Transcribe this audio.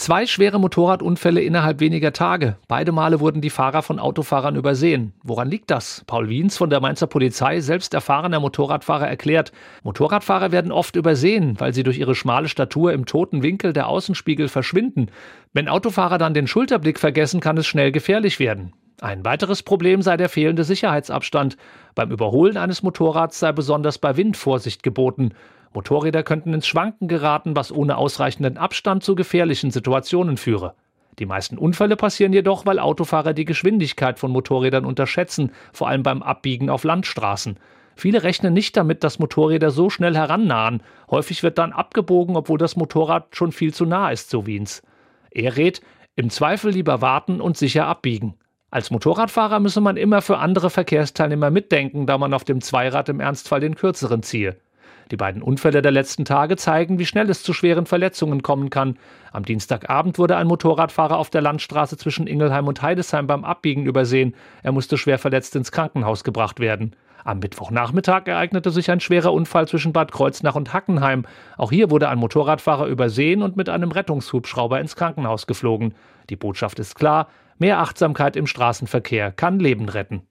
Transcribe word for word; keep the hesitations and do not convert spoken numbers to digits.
Zwei schwere Motorradunfälle innerhalb weniger Tage. Beide Male wurden die Fahrer von Autofahrern übersehen. Woran liegt das? Paul Wiens von der Mainzer Polizei, selbst erfahrener Motorradfahrer, erklärt: Motorradfahrer werden oft übersehen, weil sie durch ihre schmale Statur im toten Winkel der Außenspiegel verschwinden. Wenn Autofahrer dann den Schulterblick vergessen, kann es schnell gefährlich werden. Ein weiteres Problem sei der fehlende Sicherheitsabstand. Beim Überholen eines Motorrads sei besonders bei Wind Vorsicht geboten. Motorräder könnten ins Schwanken geraten, was ohne ausreichenden Abstand zu gefährlichen Situationen führe. Die meisten Unfälle passieren jedoch, weil Autofahrer die Geschwindigkeit von Motorrädern unterschätzen, vor allem beim Abbiegen auf Landstraßen. Viele rechnen nicht damit, dass Motorräder so schnell herannahen. Häufig wird dann abgebogen, obwohl das Motorrad schon viel zu nah ist, so Wiens. Er rät: im Zweifel lieber warten und sicher abbiegen. Als Motorradfahrer müsse man immer für andere Verkehrsteilnehmer mitdenken, da man auf dem Zweirad im Ernstfall den kürzeren ziehe. Die beiden Unfälle der letzten Tage zeigen, wie schnell es zu schweren Verletzungen kommen kann. Am Dienstagabend wurde ein Motorradfahrer auf der Landstraße zwischen Ingelheim und Heidesheim beim Abbiegen übersehen. Er musste schwer verletzt ins Krankenhaus gebracht werden. Am Mittwochnachmittag ereignete sich ein schwerer Unfall zwischen Bad Kreuznach und Hackenheim. Auch hier wurde ein Motorradfahrer übersehen und mit einem Rettungshubschrauber ins Krankenhaus geflogen. Die Botschaft ist klar: mehr Achtsamkeit im Straßenverkehr kann Leben retten.